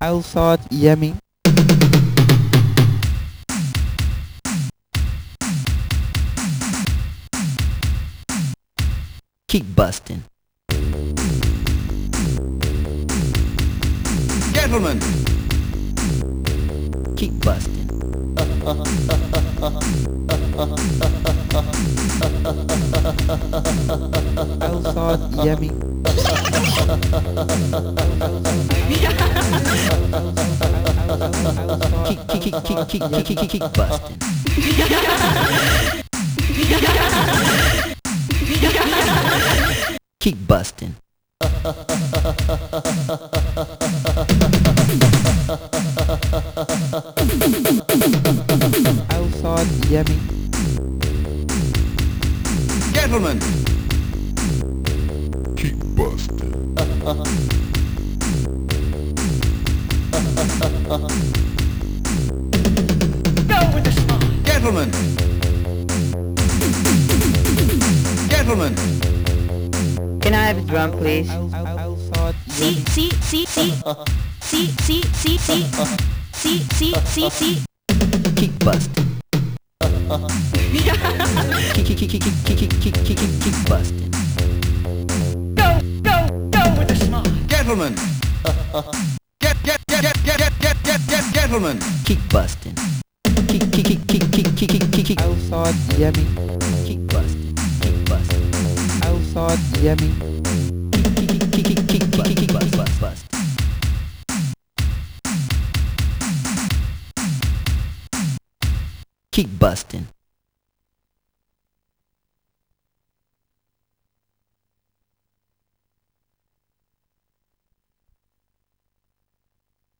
I thought yummy. Kick busting. Gentlemen, Kick busting. I thought yummy. Kick busting. Kick busting. I thought yummy. gentlemen, Keep busting. gentlemen, gentlemen, Can I have a drum, please? I thought yummy. Kick busting. Kick busting. gentlemen, gentlemen, Kick busting. Kick. I thought yummy. Kick busting. Kick busting. I thought yummy. Kick bust. Kick busting.